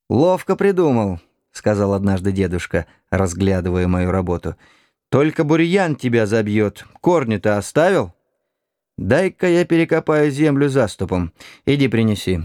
«Ловко придумал», — сказал однажды дедушка, разглядывая мою работу. «Только бурьян тебя забьет. Корни-то оставил? Дай-ка я перекопаю землю заступом. Иди принеси».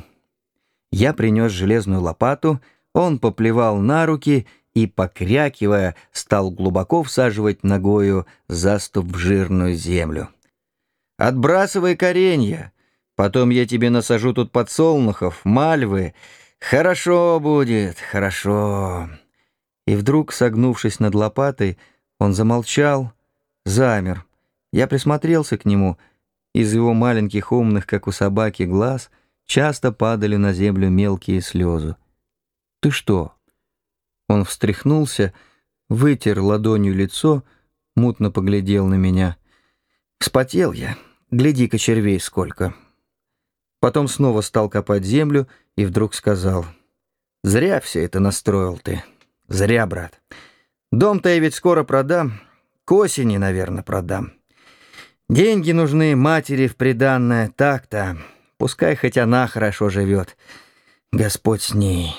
Я принес железную лопату, он поплевал на руки и, покрякивая, стал глубоко всаживать ногою заступ в жирную землю. «Отбрасывай коренья, потом я тебе насажу тут подсолнухов, мальвы. Хорошо будет, хорошо». И вдруг, согнувшись над лопатой, он замолчал, замер. Я присмотрелся к нему. Из его маленьких умных, как у собаки, глаз часто падали на землю мелкие слезы. «Ты что?» Он встряхнулся, вытер ладонью лицо, мутно поглядел на меня. «Вспотел я. Гляди-ка, червей сколько». Потом снова стал копать землю и вдруг сказал: «Зря все это настроил ты. Зря, брат. Дом-то я ведь скоро продам. К осени, наверное, продам. Деньги нужны матери в приданное, так-то. Пускай хоть она хорошо живет. Господь с ней».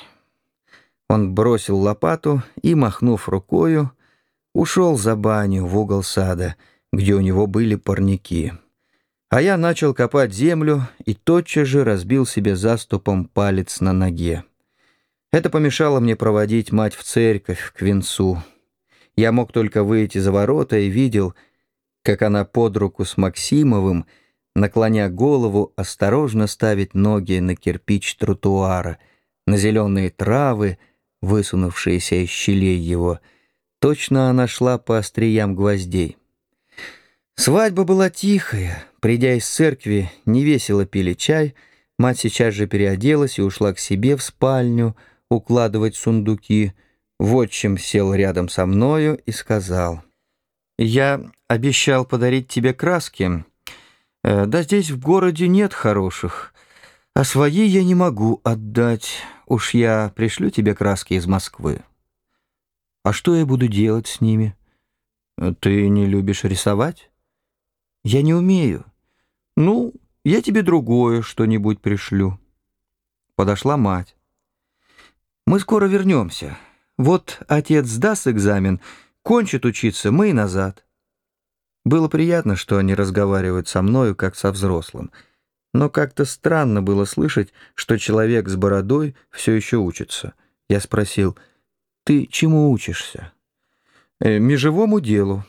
Он бросил лопату и, махнув рукою, ушел за баню в угол сада, где у него были парники. А я начал копать землю и тотчас же разбил себе заступом палец на ноге. Это помешало мне проводить мать в церковь к венцу. Я мог только выйти за ворота и видел, как она под руку с Максимовым, наклоня голову, осторожно ставит ноги на кирпич тротуара, на зеленые травы, высунувшиеся из щелей его. Точно она шла по остриям гвоздей. Свадьба была тихая. Придя из церкви, невесело пили чай. Мать сейчас же переоделась и ушла к себе в спальню укладывать сундуки. Вотчим сел рядом со мною и сказал: «Я обещал подарить тебе краски. Да здесь в городе нет хороших, а свои я не могу отдать. Уж я пришлю тебе краски из Москвы». «А что я буду делать с ними?» «Ты не любишь рисовать?» «Я не умею». «Ну, я тебе другое что-нибудь пришлю». Подошла мать. «Мы скоро вернемся. Вот отец сдаст экзамен, кончит учиться, мы и назад». Было приятно, что они разговаривают со мною, как со взрослым. Но как-то странно было слышать, что человек с бородой все еще учится. Я спросил: «Ты чему учишься?» «Межевому делу».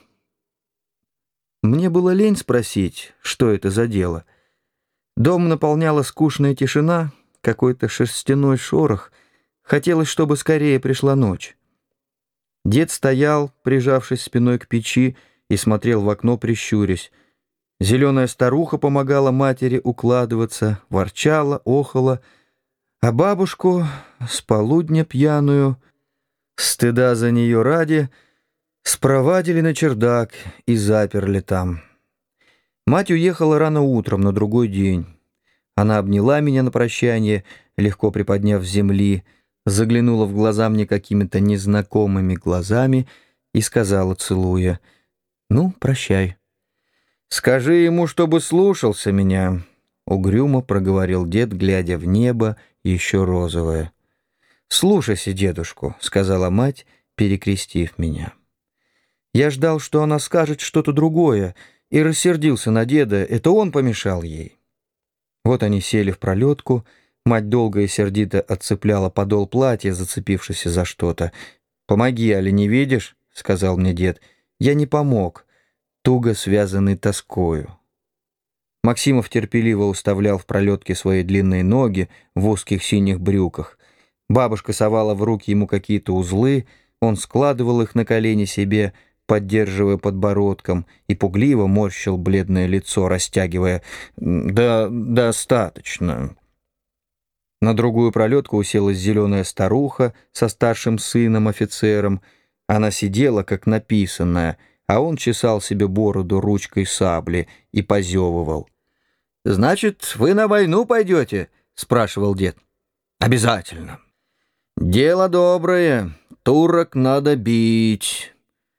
Мне было лень спросить, что это за дело. Дом наполняла скучная тишина, какой-то шерстяной шорох. Хотелось, чтобы скорее пришла ночь. Дед стоял, прижавшись спиной к печи, и смотрел в окно, прищурясь. Зеленая старуха помогала матери укладываться, ворчала, охала, а бабушку, с полудня пьяную, стыда за нее ради, спровадили на чердак и заперли там. Мать уехала рано утром на другой день. Она обняла меня на прощание, легко приподняв с земли, заглянула в глаза мне какими-то незнакомыми глазами и сказала, целуя: «Ну, прощай». «Скажи ему, чтобы слушался меня», — угрюмо проговорил дед, глядя в небо, еще розовое. «Слушайся дедушку», — сказала мать, перекрестив меня. Я ждал, что она скажет что-то другое, и рассердился на деда, это он помешал ей. Вот они сели в пролетку, мать долго и сердито отцепляла подол платья, зацепившись за что-то. «Помоги, али не видишь?» — сказал мне дед. Я не помог, туго связанный тоскою. Максимов терпеливо уставлял в пролетке свои длинные ноги в узких синих брюках. Бабушка совала в руки ему какие-то узлы, он складывал их на колени себе, поддерживая подбородком, и пугливо морщил бледное лицо, растягивая: «Да, достаточно». На другую пролетку уселась зеленая старуха со старшим сыном-офицером. Она сидела, как написанная, а он чесал себе бороду ручкой сабли и позевывал. «Значит, вы на войну пойдете?» — спрашивал дед. «Обязательно». «Дело доброе, турок надо бить».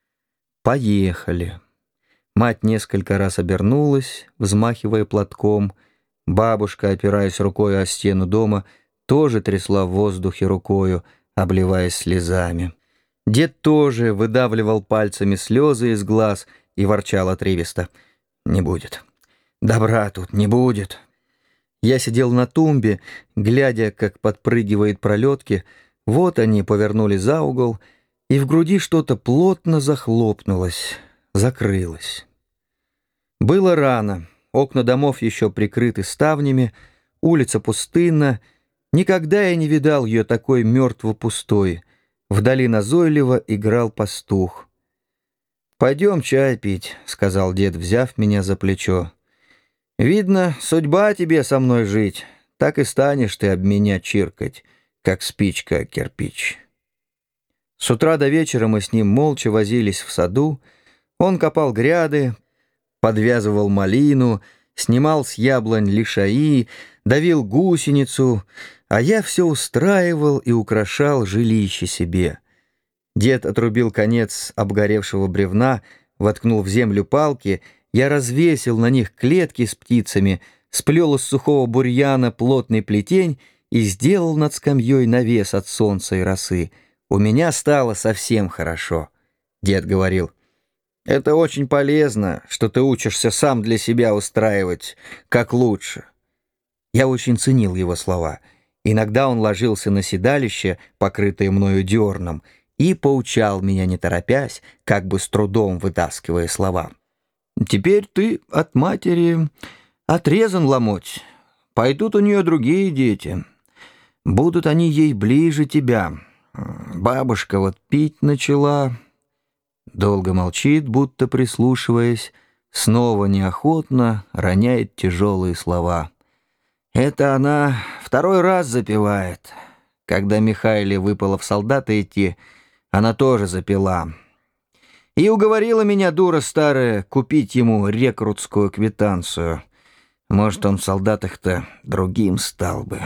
Поехали. Мать несколько раз обернулась, взмахивая платком. Бабушка, опираясь рукой о стену дома, тоже трясла в воздухе рукою, обливаясь слезами. Дед тоже выдавливал пальцами слезы из глаз и ворчал отрывисто: «Не будет. Добра тут не будет». Я сидел на тумбе, глядя, как подпрыгивает пролетки. Вот они повернули за угол, и в груди что-то плотно захлопнулось, закрылось. Было рано, окна домов еще прикрыты ставнями, улица пустынна. Никогда я не видал ее такой мертво-пустой. Вдали назойливо играл пастух. «Пойдем чай пить», — сказал дед, взяв меня за плечо. «Видно, судьба тебе со мной жить, так и станешь ты об меня чиркать, как спичка о кирпич». С утра до вечера мы с ним молча возились в саду. Он копал гряды, подвязывал малину, снимал с яблонь лишаи, давил гусеницу, а я все устраивал и украшал жилище себе. Дед отрубил конец обгоревшего бревна, воткнул в землю палки, я развесил на них клетки с птицами, сплел из сухого бурьяна плотный плетень и сделал над скамьей навес от солнца и росы. У меня стало совсем хорошо. Дед говорил: «Это очень полезно, что ты учишься сам для себя устраивать, как лучше». Я очень ценил его слова. Иногда он ложился на седалище, покрытое мною дерном, и поучал меня, не торопясь, как бы с трудом вытаскивая слова. «Теперь ты от матери отрезан ломоть. Пойдут у нее другие дети. Будут они ей ближе тебя. Бабушка вот пить начала». Долго молчит, будто прислушиваясь, снова неохотно роняет тяжелые слова. Это она второй раз запевает. Когда Михайле выпало в солдаты идти, она тоже запела. И уговорила меня, дура старая, купить ему рекрутскую квитанцию. Может, он в солдатах-то другим стал бы.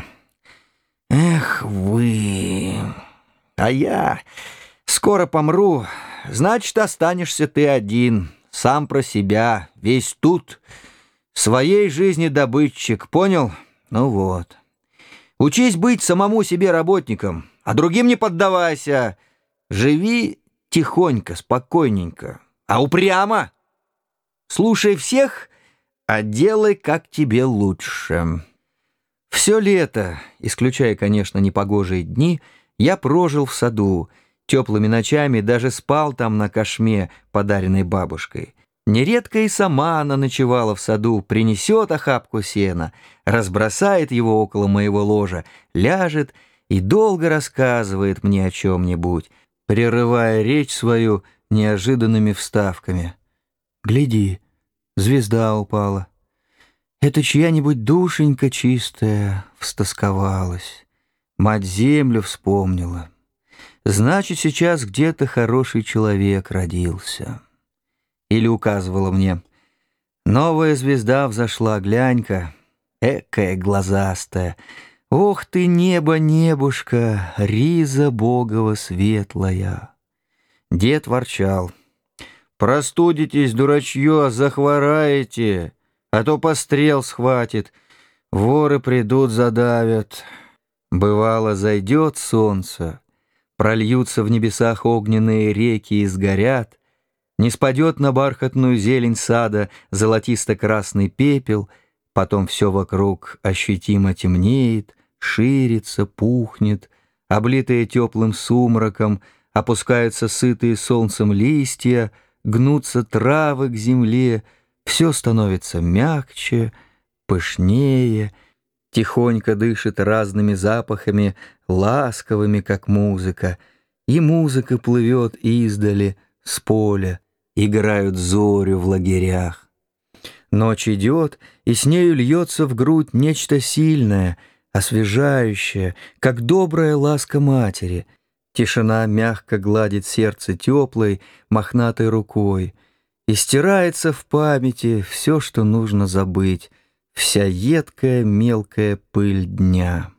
Эх вы! А я скоро помру. Значит, останешься ты один, сам про себя, весь тут, своей жизни добытчик, понял? Ну вот. Учись быть самому себе работником, а другим не поддавайся. Живи тихонько, спокойненько, а упрямо. Слушай всех, а делай, как тебе лучше. Все лето, исключая, конечно, непогожие дни, я прожил в саду. Теплыми ночами даже спал там на кошме, подаренной бабушкой. Нередко и сама она ночевала в саду, принесет охапку сена, разбросает его около моего ложа, ляжет и долго рассказывает мне о чем-нибудь, прерывая речь свою неожиданными вставками. «Гляди, звезда упала. Это чья-нибудь душенька чистая встосковалась. Мать-землю вспомнила. Значит, сейчас где-то хороший человек родился». Или указывала мне: «Новая звезда взошла, глянь-ка, экая глазастая. Ох ты, небо, небушка, риза богова светлая». Дед ворчал: «Простудитесь, дурачье, захвораете, а то пострел схватит, воры придут, задавят». Бывало, зайдет солнце, прольются в небесах огненные реки и сгорят, не спадет на бархатную зелень сада золотисто-красный пепел, потом все вокруг ощутимо темнеет, ширится, пухнет, облитые теплым сумраком, опускаются сытые солнцем листья, гнутся травы к земле, все становится мягче, пышнее, тихонько дышит разными запахами, ласковыми, как музыка, и музыка плывет издали, с поля, играют зорю в лагерях. Ночь идет, и с нею льется в грудь нечто сильное, освежающее, как добрая ласка матери. Тишина мягко гладит сердце теплой, мохнатой рукой, и стирается в памяти все, что нужно забыть, вся едкая мелкая пыль дня.